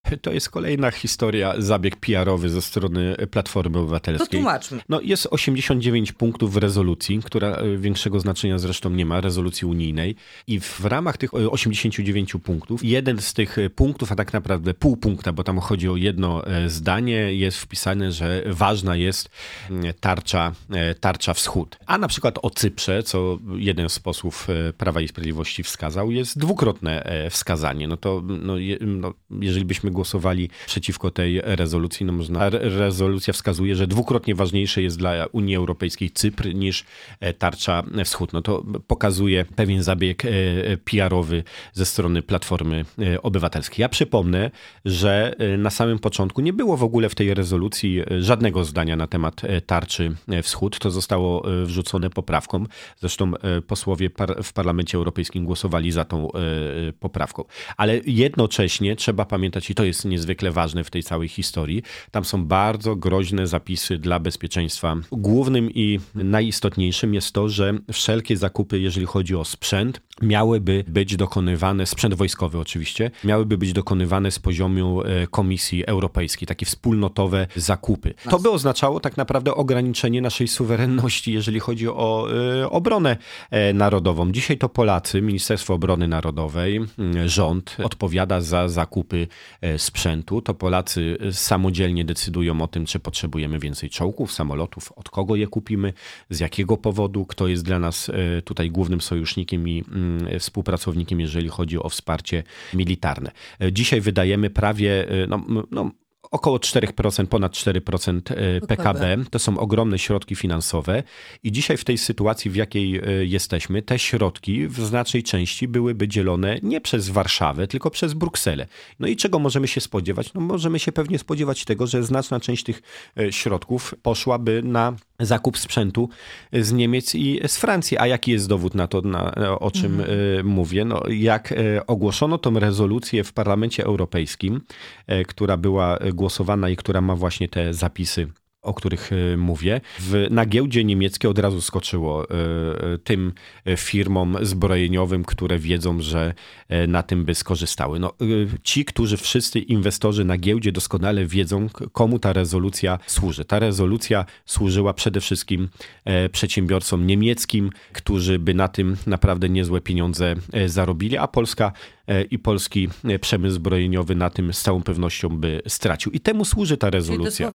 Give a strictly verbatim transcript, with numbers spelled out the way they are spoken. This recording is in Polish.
To jest kolejna historia, zabieg P R-owy ze strony Platformy Obywatelskiej. To tłumaczmy. No, jest osiemdziesiąt dziewięć punktów w rezolucji, która większego znaczenia zresztą nie ma, rezolucji unijnej. I w ramach tych osiemdziesięciu dziewięciu punktów, jeden z tych punktów, a tak naprawdę pół punkta, bo tam chodzi o jedno zdanie, jest wpisane, że ważna jest tarcza, tarcza wschód. A na przykład o Cyprze, co jeden z posłów Prawa i Sprawiedliwości wskazał, jest dwukrotne wskazanie. No to no, je, no, jeżeli byśmy głosowali przeciwko tej rezolucji, no można, rezolucja wskazuje, że dwukrotnie ważniejsze jest dla Unii Europejskiej Cypr niż tarcza wschód. No to pokazuje pewien zabieg P R-owy ze strony Platformy Obywatelskiej. Ja przypomnę, że na samym początku nie było w ogóle w tej rezolucji żadnego zdania na temat tarczy wschód. To zostało wrzucone poprawką. Zresztą posłowie par- w Parlamencie Europejskim głosowali za tą poprawką. Ale jednocześnie trzeba pamiętać, i to jest niezwykle ważne w tej całej historii, tam są bardzo groźne zapisy dla bezpieczeństwa. Głównym i najistotniejszym jest to, że wszelkie zakupy, jeżeli chodzi o sprzęt, miałyby być dokonywane, sprzęt wojskowy oczywiście, miałyby być dokonywane z poziomu Komisji Europejskiej, takie wspólnotowe zakupy. To by oznaczało tak naprawdę ograniczenie naszej suwerenności, jeżeli chodzi o y, obronę e, narodową. Dzisiaj to Polacy, Ministerstwo Obrony Narodowej, rząd odpowiada za zakupy e, sprzętu. To Polacy samodzielnie decydują o tym, czy potrzebujemy więcej czołgów, samolotów, od kogo je kupimy, z jakiego powodu, kto jest dla nas e, tutaj głównym sojusznikiem i y, współpracownikiem, jeżeli chodzi o wsparcie militarne. E, dzisiaj wydajemy prawie, no, no około cztery procent, ponad cztery procent P K B. To są ogromne środki finansowe i dzisiaj w tej sytuacji, w jakiej jesteśmy, te środki w znacznej części byłyby dzielone nie przez Warszawę, tylko przez Brukselę. No i czego możemy się spodziewać? No możemy się pewnie spodziewać tego, że znaczna część tych środków poszłaby na zakup sprzętu z Niemiec i z Francji. A jaki jest dowód na to, na, o czym mhm. mówię? No, jak ogłoszono tą rezolucję w Parlamencie Europejskim, która była głosowana i która ma właśnie te zapisy, o których mówię, w, na giełdzie niemieckiej od razu skoczyło y, tym firmom zbrojeniowym, które wiedzą, że y, na tym by skorzystały. No, y, ci, którzy wszyscy inwestorzy na giełdzie doskonale wiedzą, komu ta rezolucja służy. Ta rezolucja służyła przede wszystkim y, przedsiębiorcom niemieckim, którzy by na tym naprawdę niezłe pieniądze y, zarobili, a Polska i polski przemysł zbrojeniowy na tym z całą pewnością by stracił. I temu służy ta rezolucja.